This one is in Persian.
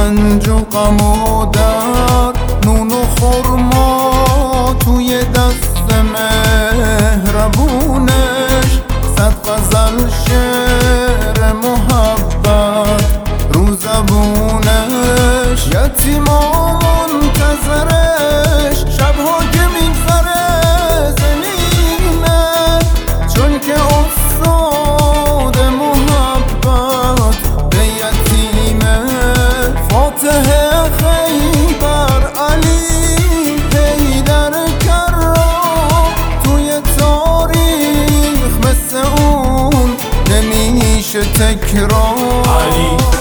رنج و غم و درد، نون و خرما توی دست مهربونش، صد غزل شعر محبت رو زبونش. یتیما منتظرش شبها که میگذره زمینه، چون که استاد محبت به یتیمه. فاتح خیبر علی حیدر کرار، توی تاریخ مثل اون نمیشه تکرار.